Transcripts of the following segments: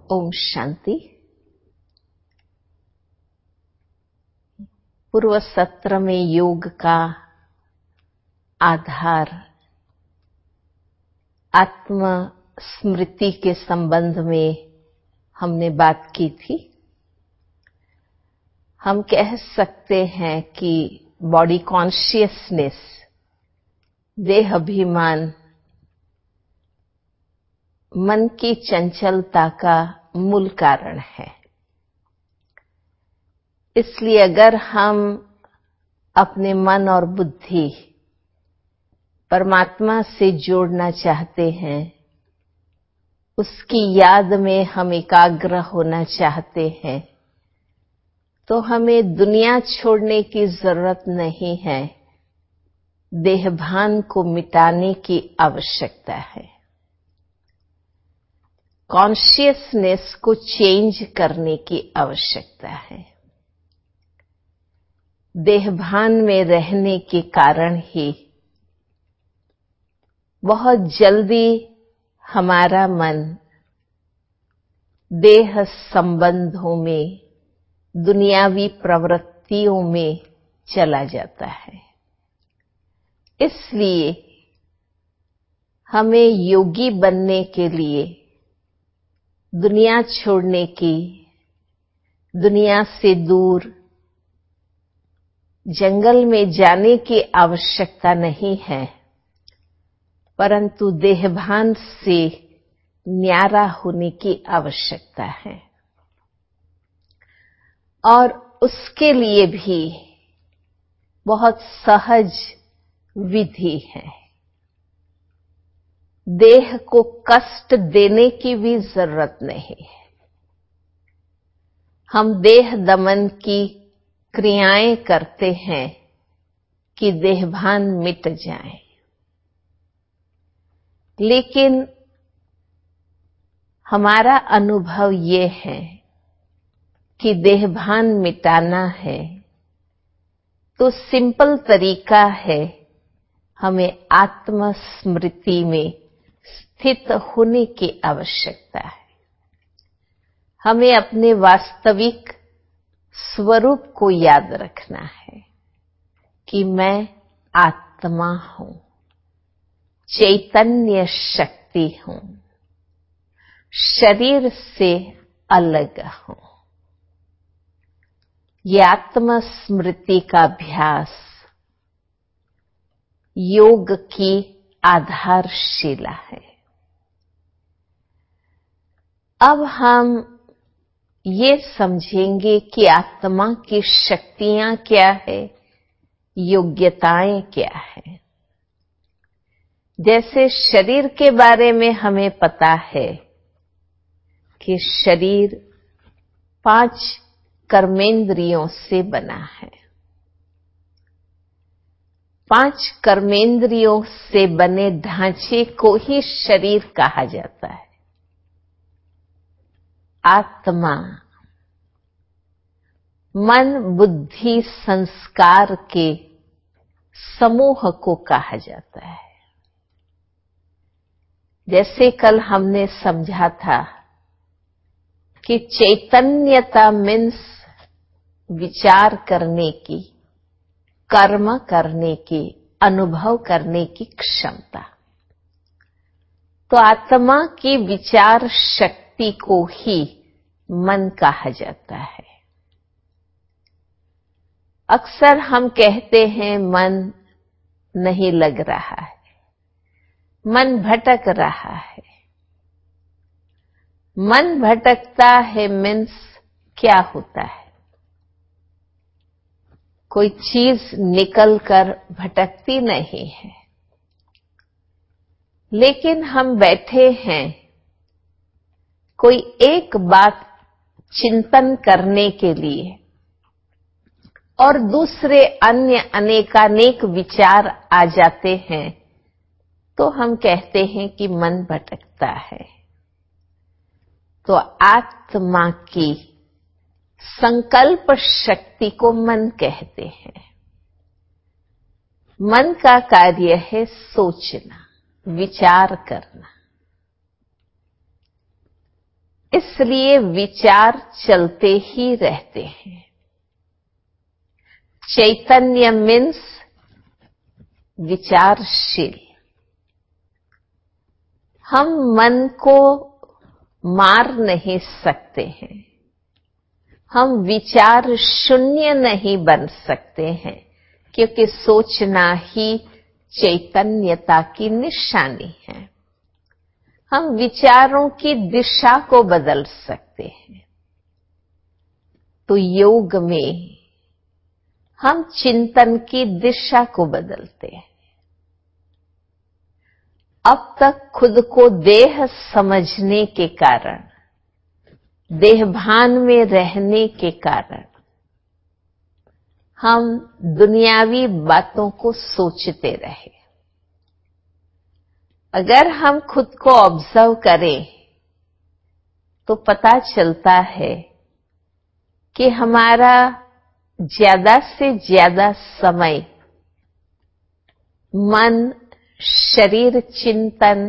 ओम शांति। पूर्व सत्र में योग का आधार आत्म स्मृति के संबंध में हमने बात की थी। हम कह सकते हैं कि बॉडी कॉन्शियसनेस, देह अभिमान, मन की चंचलता का मूल कारण है। इसलिए अगर हम अपने मन और बुद्धि परमात्मा से जोड़ना चाहते हैं, उसकी याद में हम एकाग्र होना चाहते हैं, तो हमें दुनिया छोड़ने की जरूरत नहीं है, देहभान को मिटाने की आवश्यकता है। कॉन्शियसनेस को चेंज करने की आवश्यकता है। देहभान में रहने के कारण ही बहुत जल्दी हमारा मन देह संबंधों में, दुनियावी प्रवृत्तियों में चला जाता है। इसलिए हमें योगी बनने के लिए दुनिया छोड़ने की, दुनिया से दूर जंगल में जाने की आवश्यकता नहीं है, परंतु देहभान से न्यारा होने की आवश्यकता है। और उसके लिए भी बहुत सहज विधि है। देह को कष्ट देने की भी जरूरत नहीं है। हम देह दमन की क्रियाएं करते हैं कि देहभान मिट जाए, लेकिन हमारा अनुभव ये है कि देहभान मिटाना है तो सिंपल तरीका है, हमें आत्म स्मृति में स्थित होने की आवश्यकता है। हमें अपने वास्तविक स्वरूप को याद रखना है कि मैं आत्मा हूं, चैतन्य शक्ति हूं, शरीर से अलग हूं। ये आत्म स्मृति का अभ्यास योग की आधारशिला है। अब हम ये समझेंगे कि आत्मा की शक्तियां क्या है, योग्यताएं क्या है। जैसे शरीर के बारे में हमें पता है कि शरीर 5 कर्मेंद्रियों से बना है। 5 कर्मेंद्रियों से बने ढांचे को ही शरीर कहा जाता है। आत्मा मन, बुद्धि, संस्कार के समूह को कहा जाता है। जैसे कल हमने समझा था कि चैतन्यता मीन्स विचार करने की, कर्म करने की, अनुभव करने की क्षमता। तो आत्मा की विचार शक्ति को ही मन कहा जाता है। अक्सर हम कहते हैं मन नहीं लग रहा है, मन भटक रहा है। मन भटकता है मीन्स क्या होता है? कोई चीज निकलकर भटकती नहीं है, लेकिन हम बैठे हैं कोई एक बात चिंतन करने के लिए और दूसरे अन्य अनेकानेक विचार आ जाते हैं, तो हम कहते हैं कि मन भटकता है। तो आत्मा की संकल्प शक्ति को मन कहते हैं। मन का कार्य है सोचना, विचार करना। इसलिए विचार चलते ही रहते हैं। चैतन्य मीन्स विचारशील। हम मन को मार नहीं सकते हैं, हम विचार शून्य नहीं बन सकते हैं, क्योंकि सोचना ही चैतन्यता की निशानी है। हम विचारों की दिशा को बदल सकते हैं। तो योग में हम चिंतन की दिशा को बदलते हैं। अब तक खुद को देह समझने के कारण, देहभान में रहने के कारण हम दुनियावी बातों को सोचते रहे। अगर हम खुद को ऑब्जर्व करें तो पता चलता है कि हमारा ज्यादा से ज्यादा समय मन शरीर चिंतन,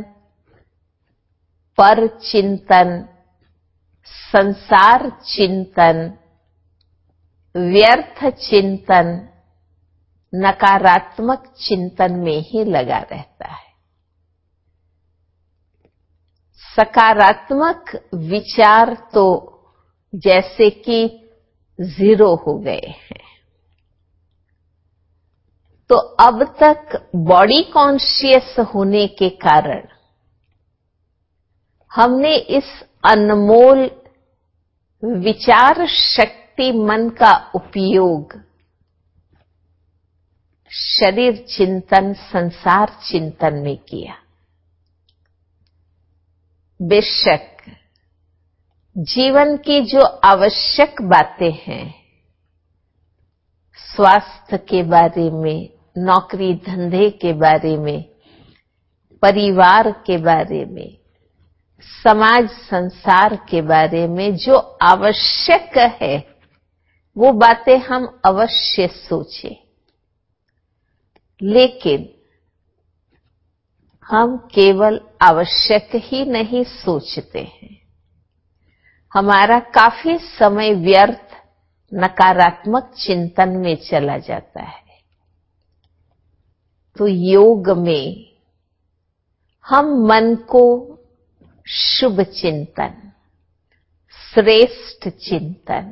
पर चिंतन, संसार चिंतन, व्यर्थ चिंतन, नकारात्मक चिंतन में ही लगा रहता है। सकारात्मक विचार तो जैसे कि जीरो हो गए हैं। तो अब तक बॉडी कॉन्शियस होने के कारण हमने इस अनमोल विचार शक्ति मन का उपयोग शरीर चिंतन, संसार चिंतन में किया। बेशक जीवन की जो आवश्यक बातें हैं, स्वास्थ्य के बारे में, नौकरी धंधे के बारे में, परिवार के बारे में, समाज संसार के बारे में जो आवश्यक है वो बातें हम अवश्य सोचें। लेकिन हम केवल आवश्यक ही नहीं सोचते हैं, हमारा काफी समय व्यर्थ नकारात्मक चिंतन में चला जाता है। तो योग में हम मन को शुभ चिंतन, श्रेष्ठ चिंतन,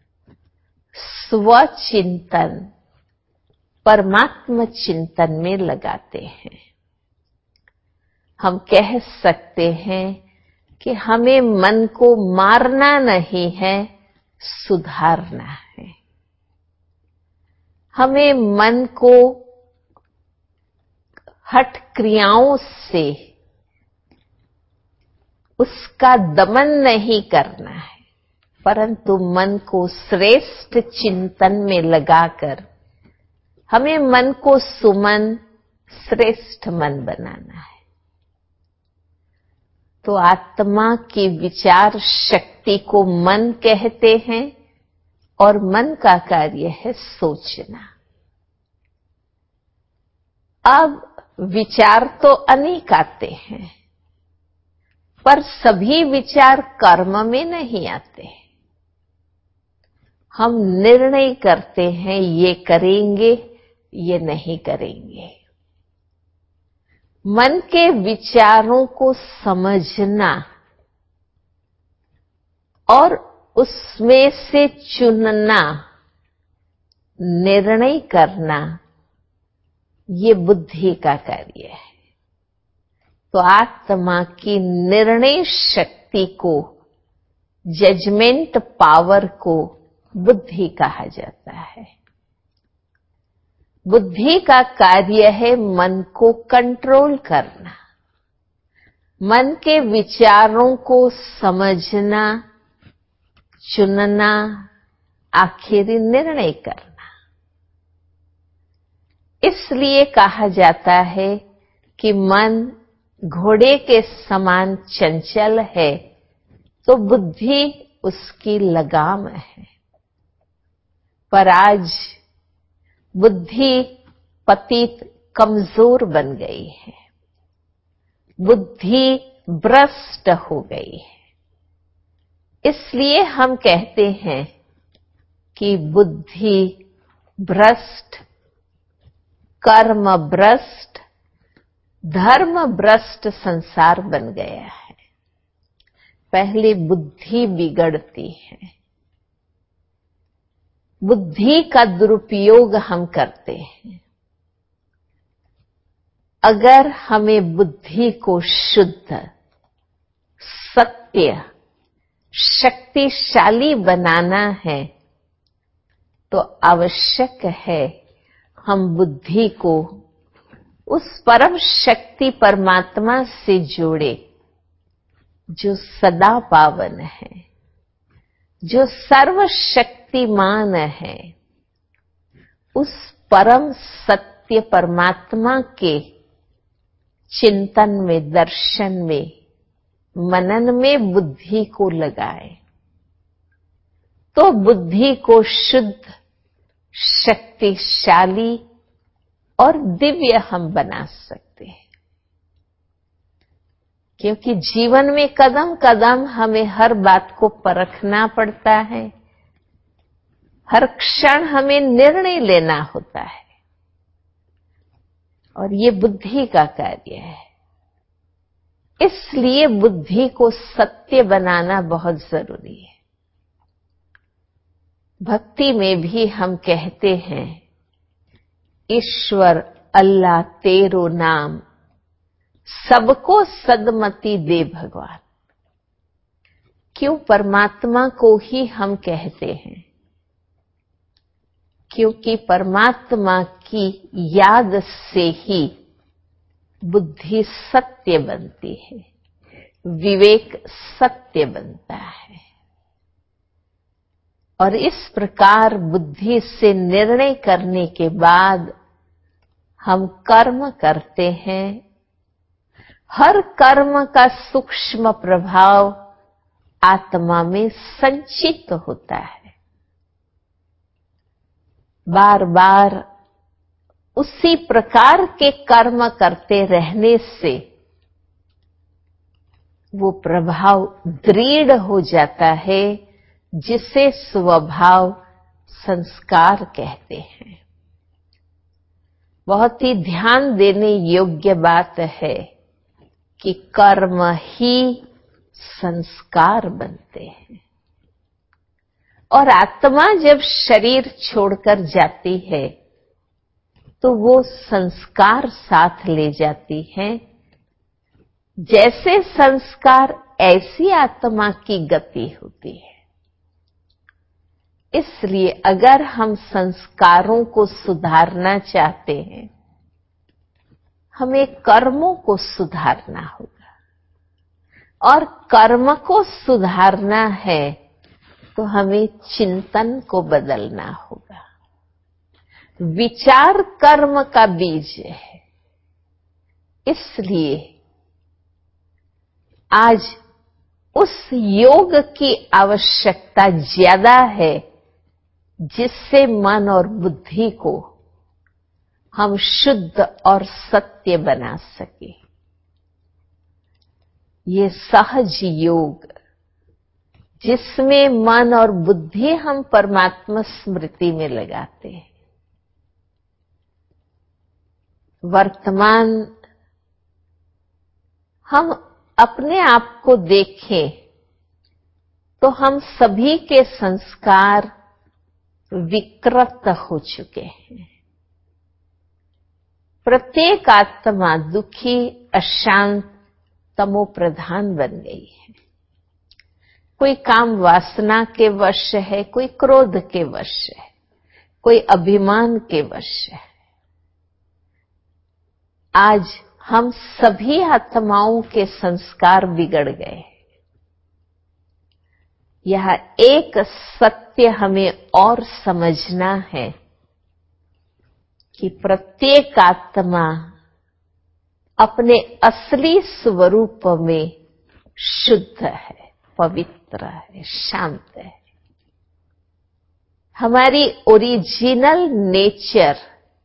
स्वचिंतन, परमात्म चिंतन में लगाते हैं। हम कह सकते हैं कि हमें मन को मारना नहीं है, सुधारना है। हमें मन को हठ क्रियाओं से उसका दमन नहीं करना है, परंतु मन को श्रेष्ठ चिंतन में लगाकर हमें मन को सुमन, श्रेष्ठ मन बनाना है। तो आत्मा की विचार शक्ति को मन कहते हैं और मन का कार्य है सोचना। अब विचार तो अनेक आते हैं, पर सभी विचार कर्म में नहीं आते। हम निर्णय करते हैं ये करेंगे, ये नहीं करेंगे। मन के विचारों को समझना और उसमें से चुनना, निर्णय करना, ये बुद्धि का कार्य है। तो आत्मा की निर्णय शक्ति को, जजमेंट पावर को बुद्धि कहा जाता है। बुद्धि का कार्य है मन को कंट्रोल करना, मन के विचारों को समझना, चुनना, आखिरी निर्णय करना। इसलिए कहा जाता है कि मन घोड़े के समान चंचल है, तो बुद्धि उसकी लगाम है। पर आज बुद्धि पतित कमजोर बन गई है, बुद्धि भ्रष्ट हो गई है। इसलिए हम कहते हैं कि बुद्धि भ्रष्ट, कर्म भ्रष्ट, धर्म भ्रष्ट संसार बन गया है। पहले बुद्धि बिगड़ती है, बुद्धि का दुरुपयोग हम करते हैं। अगर हमें बुद्धि को शुद्ध, सत्य, शक्तिशाली बनाना है तो आवश्यक है हम बुद्धि को उस परम शक्ति परमात्मा से जोड़े जो सदा पावन है, जो सर्वशक्तिमान है। उस परम सत्य परमात्मा के चिंतन में, दर्शन में, मनन में बुद्धि को लगाए तो बुद्धि को शुद्ध, शक्तिशाली और दिव्य हम बना सकते हैं। क्योंकि जीवन में कदम कदम हमें हर बात को परखना पड़ता है, हर क्षण हमें निर्णय लेना होता है, और ये बुद्धि का कार्य है। इसलिए बुद्धि को सत्य बनाना बहुत जरूरी है। भक्ति में भी हम कहते हैं, ईश्वर अल्लाह तेरो नाम, सबको सदमति दे भगवान। क्यों परमात्मा को ही हम कहते हैं? क्योंकि परमात्मा की याद से ही बुद्धि सत्य बनती है, विवेक सत्य बनता है। और इस प्रकार बुद्धि से निर्णय करने के बाद हम कर्म करते हैं। हर कर्म का सूक्ष्म प्रभाव आत्मा में संचित होता है। बार बार उसी प्रकार के कर्म करते रहने से वो प्रभाव दृढ़ हो जाता है, जिसे स्वभाव संस्कार कहते हैं। बहुत ही ध्यान देने योग्य बात है कि कर्म ही संस्कार बनते हैं। और आत्मा जब शरीर छोड़कर जाती है तो वो संस्कार साथ ले जाती है। जैसे संस्कार ऐसी आत्मा की गति होती है। इसलिए अगर हम संस्कारों को सुधारना चाहते हैं, हमें कर्मों को सुधारना होगा। और कर्म को सुधारना है तो हमें चिंतन को बदलना होगा। विचार कर्म का बीज है। इसलिए आज उस योग की आवश्यकता ज्यादा है जिससे मन और बुद्धि को हम शुद्ध और सत्य बना सके। ये सहज योग जिसमें मन और बुद्धि हम परमात्मा स्मृति में लगाते हैं। वर्तमान हम अपने आप को देखें तो हम सभी के संस्कार विकृत हो चुके हैं। प्रत्येक आत्मा दुखी, अशांत, तमो प्रधान बन गई है। कोई काम वासना के वश है, कोई क्रोध के वश है, कोई अभिमान के वश है। आज हम सभी आत्माओं के संस्कार बिगड़ गए। यह एक सत्य हमें और समझना है कि प्रत्येक आत्मा अपने असली स्वरूप में शुद्ध है, पवित्र है, शांत है। हमारी ओरिजिनल नेचर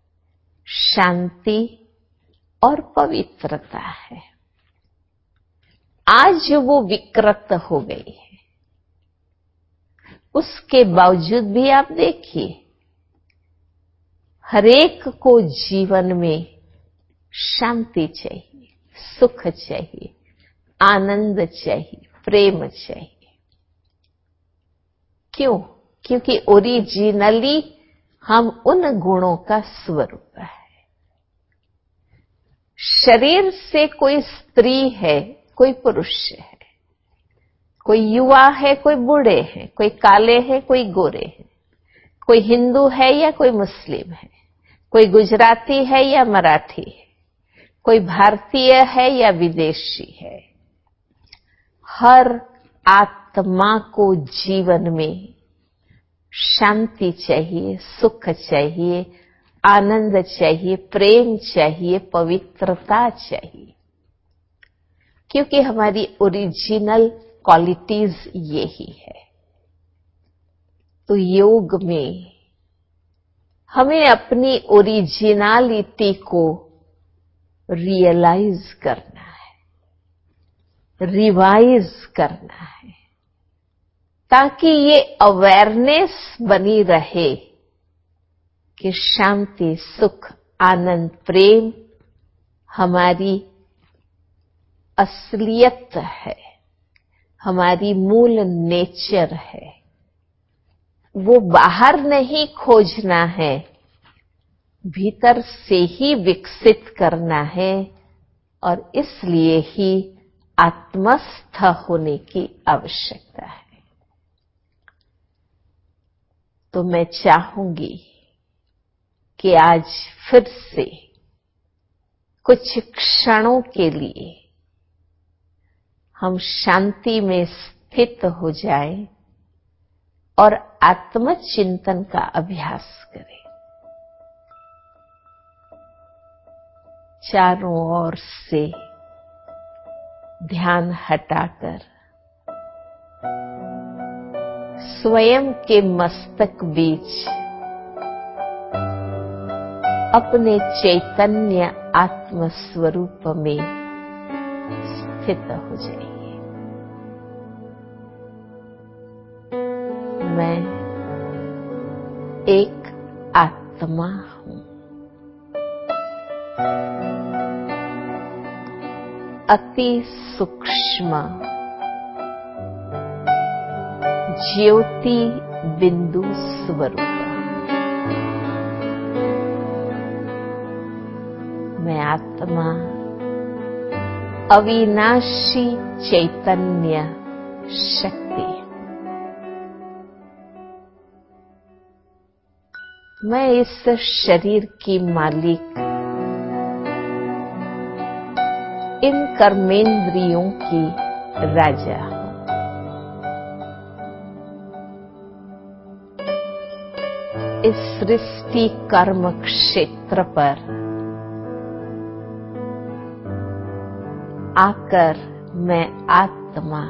शांति और पवित्रता है। आज वो विकृत हो गई है। उसके बावजूद भी आप देखिए, हरेक को जीवन में शांति चाहिए, सुख चाहिए, आनंद चाहिए, प्रेम चाहिए। क्यों? क्योंकि ओरिजिनली हम उन गुणों का स्वरूप है। शरीर से कोई स्त्री है, कोई पुरुष है, कोई युवा है, कोई बूढ़े हैं, कोई काले हैं, कोई गोरे हैं, कोई हिंदू है या कोई मुस्लिम है, कोई गुजराती है या मराठी है, कोई भारतीय है या विदेशी है। हर आत्मा को जीवन में शांति चाहिए, सुख चाहिए, आनंद चाहिए, प्रेम चाहिए, पवित्रता चाहिए, क्योंकि हमारी ओरिजिनल क्वालिटीज यही है। तो योग में हमें अपनी ओरिजिनलिटी को रियलाइज करना है, रिवाइज करना है, ताकि ये अवेयरनेस बनी रहे कि शांति, सुख, आनंद, प्रेम हमारी असलियत है, हमारी मूल नेचर है। वो बाहर नहीं खोजना है, भीतर से ही विकसित करना है, और इसलिए ही आत्मस्थ होने की आवश्यकता है। तो मैं चाहूंगी कि आज फिर से कुछ क्षणों के लिए हम शांति में स्थित हो जाएं और आत्मचिंतन का अभ्यास करें। चारों ओर से ध्यान हटाकर स्वयं के मस्तक बीच अपने चैतन्य आत्म स्वरूप में स्थित हो जाइए। मैं एक आत्मा हूं, अति सूक्ष्म ज्योति बिंदु स्वरूप। मैं आत्मा अविनाशी चैतन्य शक्ति। मैं इस शरीर की मालिक, इन कर्मेंद्रियों की राजा हूं। इस सृष्टि कर्म क्षेत्र पर आकर मैं आत्मा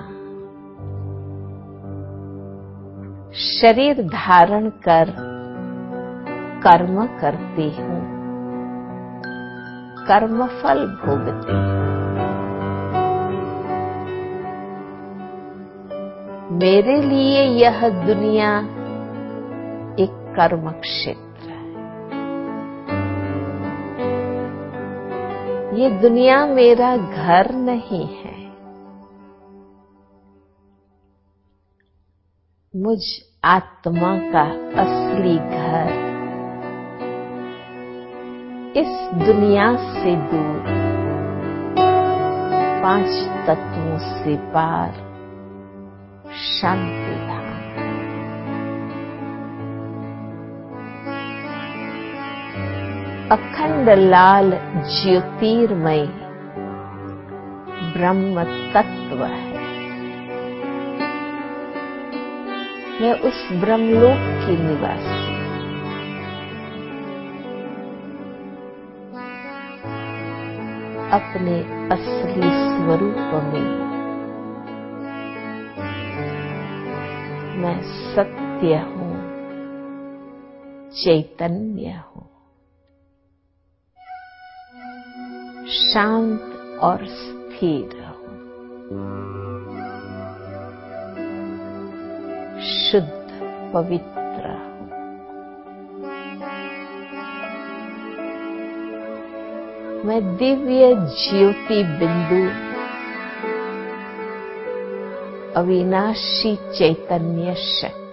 शरीर धारण कर कर्म करती हूं, कर्मफल भोगती हूं। मेरे लिए यह दुनिया एक कर्म क्षेत्र है। ये दुनिया मेरा घर नहीं है। मुझ आत्मा का असली घर इस दुनिया से दूर, पांच तत्वों से पार शांति धाम। अखंड लाल ज्योतिर्मय ब्रह्म तत्व है। मैं उस ब्रह्मलोक की निवासी। अपने असली स्वरूप में मैं सत्य हूं, चैतन्य हूं, शांत और स्थिर हूं, शुद्ध पवित्र हूं। मैं दिव्य ज्योति बिंदु अविनाशी चैतन्य शक्ति